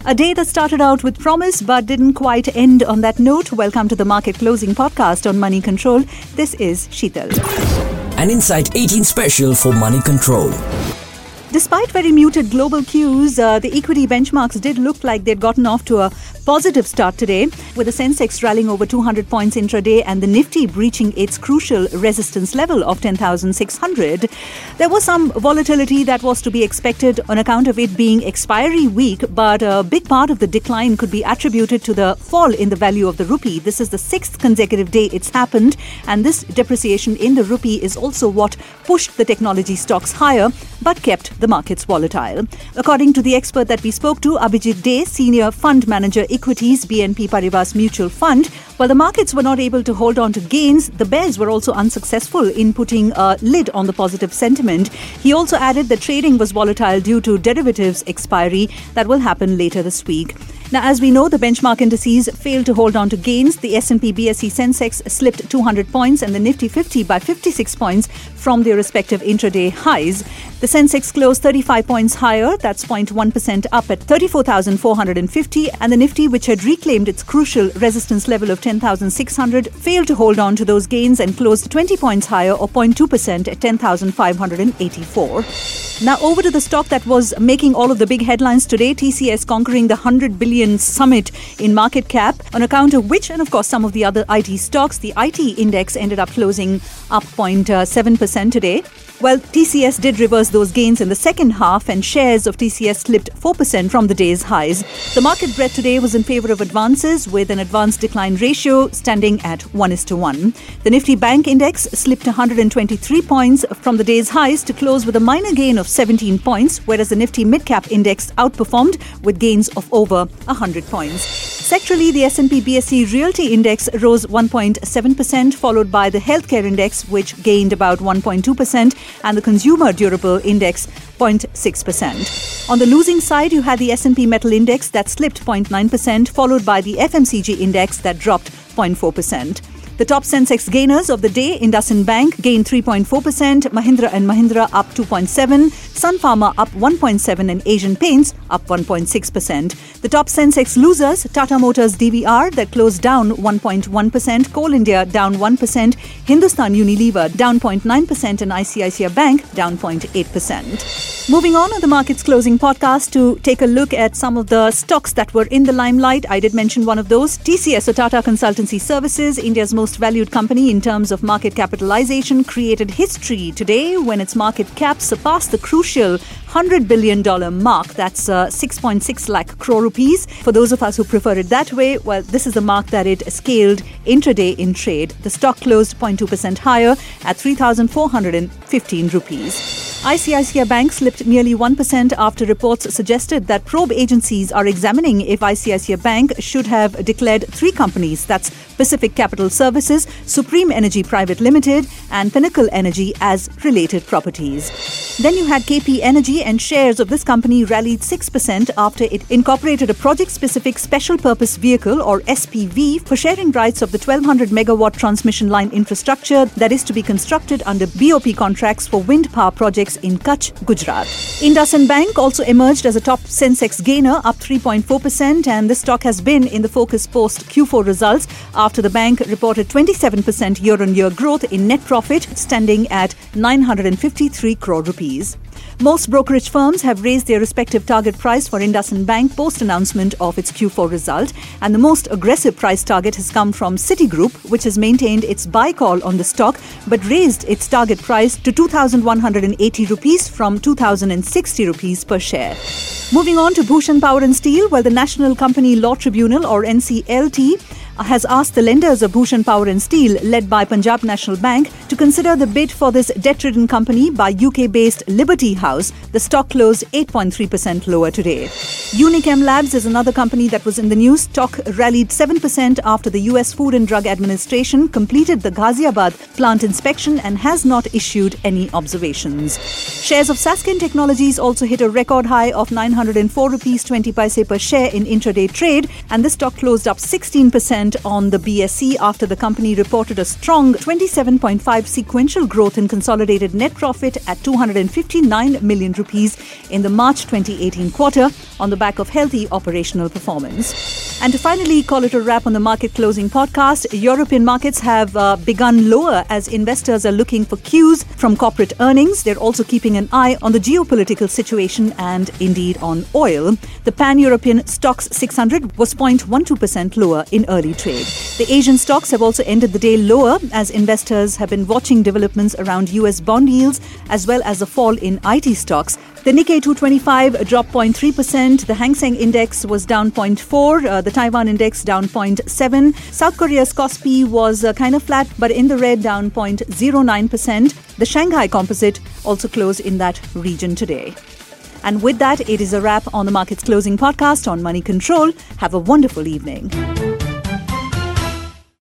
A day that started out with promise but didn't quite end on that note. Welcome to the Market Closing Podcast on Money Control. This is Sheetal. An Insight 18 special for Money Control. Despite very muted global cues, the equity benchmarks did look like they'd gotten off to a positive start today, with the Sensex rallying over 200 points intraday and the Nifty breaching its crucial resistance level of 10,600. There was some volatility that was to be expected on account of it being expiry week, but a big part of the decline could be attributed to the fall in the value of the rupee. This is the sixth consecutive day it's happened, and this depreciation in the rupee is also what pushed the technology stocks higher but kept the markets volatile. According to the expert that we spoke to, Abhijit Dey, Senior Fund Manager Equities, BNP Paribas Mutual Fund, while the markets were not able to hold on to gains, the bears were also unsuccessful in putting a lid on the positive sentiment. He also added that trading was volatile due to derivatives expiry that will happen later this week. Now, as we know, the benchmark indices failed to hold on to gains. The S&P BSE Sensex slipped 200 points and the Nifty 50 by 56 points from their respective intraday highs. The Sensex closed 35 points higher, that's 0.1% up at 34,450, and the Nifty, which had reclaimed its crucial resistance level of 10,600, failed to hold on to those gains and closed 20 points higher or 0.2% at 10,584. Now over to the stock that was making all of the big headlines today, TCS conquering the 100 billion summit in market cap, on account of which, and of course some of the other IT stocks, the IT index ended up closing up 0.7% today. Well, TCS did reverse those gains in the second half and shares of TCS slipped 4% from the day's highs. The market breadth today was in favour of advances, with an advance decline ratio standing at 1:1. The Nifty Bank Index slipped 123 points from the day's highs to close with a minor gain of 17 points, whereas the Nifty Midcap Index outperformed with gains of over 100 points. Sectorally, the S&P BSE Realty Index rose 1.7%, followed by the Healthcare Index, which gained about 1.2%, and the Consumer Durable Index 0.6%. On the losing side, you had the S&P Metal Index that slipped 0.9%, followed by the FMCG Index that dropped 0.4%. The top Sensex gainers of the day, IndusInd Bank gained 3.4%, Mahindra & Mahindra up 2.7%, Sun Pharma up 1.7%, and Asian Paints up 1.6%. The top Sensex losers, Tata Motors DVR that closed down 1.1%, Coal India down 1%, Hindustan Unilever down 0.9%, and ICICI Bank down 0.8%. Moving on the Markets Closing podcast to take a look at some of the stocks that were in the limelight. I did mention one of those, TCS, or Tata Consultancy Services, India's most valued company in terms of market capitalization, created history today when its market cap surpassed the crucial $100 billion mark. That's 6.6 lakh crore rupees. For those of us who prefer it that way, well, this is the mark that it scaled intraday in trade. The stock closed 0.2% higher at 3,415 rupees. ICICI Bank slipped nearly 1% after reports suggested that probe agencies are examining if ICICI Bank should have declared three companies, that's Pacific Capital Services, Supreme Energy Private Limited, and Pinnacle Energy, as related properties. Then you had KP Energy, and shares of this company rallied 6% after it incorporated a project-specific special purpose vehicle, or SPV, for sharing rights of the 1200 megawatt transmission line infrastructure that is to be constructed under BOP contracts for wind power projects in Kutch, Gujarat. IndusInd Bank also emerged as a top Sensex gainer, up 3.4%, and this stock has been in the focus post Q4 results after the bank reported 27% year-on-year growth in net profit, standing at 953 crore rupees. Most brokerage firms have raised their respective target price for IndusInd Bank post-announcement of its Q4 result, and the most aggressive price target has come from Citigroup, which has maintained its buy call on the stock but raised its target price to 2,180 rupees from 2,060 rupees per share. Moving on to Bhushan Power and Steel, where the National Company Law Tribunal, or NCLT, has asked the lenders of Bhushan Power and Steel, led by Punjab National Bank, to consider the bid for this debt-ridden company by UK-based Liberty House. The stock closed 8.3% lower today. Unichem Labs is another company that was in the news. Stock rallied 7% after the US Food and Drug Administration completed the Ghaziabad plant inspection and has not issued any observations. Shares of Sasken Technologies also hit a record high of 904 rupees 20 paise per share in intraday trade, and the stock closed up 16% 2% on the BSE after the company reported a strong 27.5 sequential growth in consolidated net profit at 259 million rupees in the March 2018 quarter on the back of healthy operational performance. And to finally call it a wrap on the Market Closing podcast, European markets have begun lower as investors are looking for cues from corporate earnings. They're also keeping an eye on the geopolitical situation and indeed on oil. The Pan-European Stoxx 600 was 0.12% lower in early trade. The Asian stocks have also ended the day lower as investors have been watching developments around US bond yields as well as a fall in IT stocks. The Nikkei 225 dropped 0.3%. The Hang Seng Index was down 0.4%. The Taiwan Index down 0.7%. South Korea's Kospi was kind of flat, but in the red, down 0.09%. The Shanghai Composite also closed in that region today. And with that, it is a wrap on the Markets Closing podcast on Money Control. Have a wonderful evening.